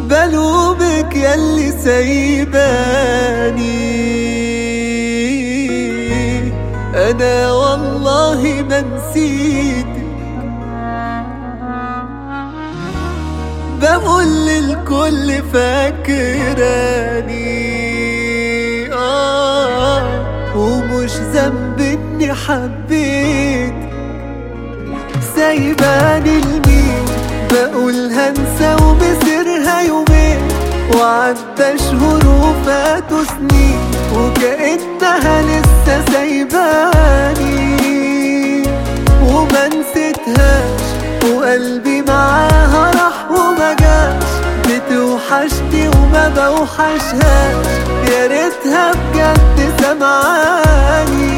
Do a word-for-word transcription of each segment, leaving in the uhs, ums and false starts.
بلومك ياللي سايباني، أنا والله ما نسيتك. بقول للكل فاكراني، آه ومش ذنب إني حبيتك. سايباني لمين؟ بقول هنسى ومسيرها يومين، وعدى شهور وفاتوا سنين، وكأنها لسه سايباني وما نسيتهاش، وقلبي معاها راح وما جاش. بتوحشني وما بوحشهاش، يا ريتها بجد سمعاني.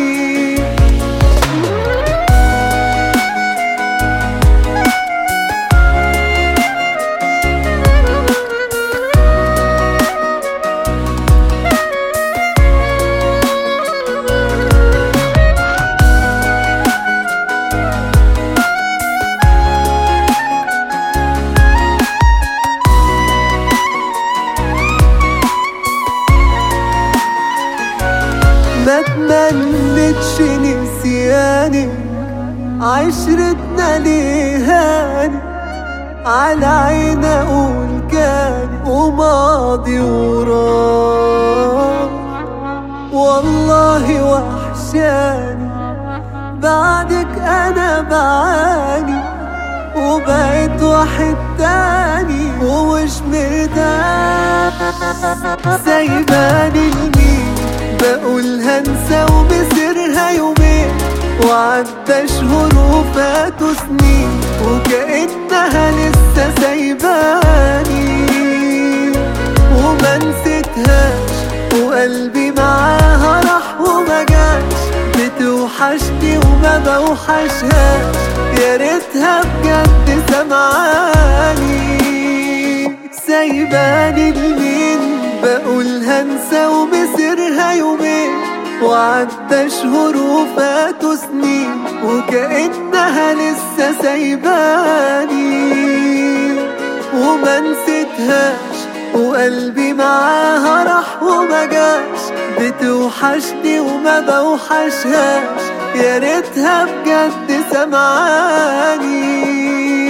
ما تمنتش نسياني، عشرتنا ليهاني، على عين اقول كان وماضي وراك. والله وحشاني بعدك انا بعاني، وبقيت واحد تاني ومش مرتاح. سايباني لمين؟ بقول هنسى ومسيرها يومين، وعدى شهور وفاتوا سنين، وكأنها لسه سايباني وما نسيتهاش، وقلبي معاها راح وما جاش. بتوحشني وما بوحشهاش، يا ريتها بجد سمعاني. سايباني لمين؟ بقول هنسى ومسيرها يومين، وعدى شهور وفاتوا سنين، وكأنها لسه سايباني وما نسيتهاش، وقلبي معاها راح وما جاش. بتوحشني وما بوحشهاش، يا ريتها بجد سمعاني.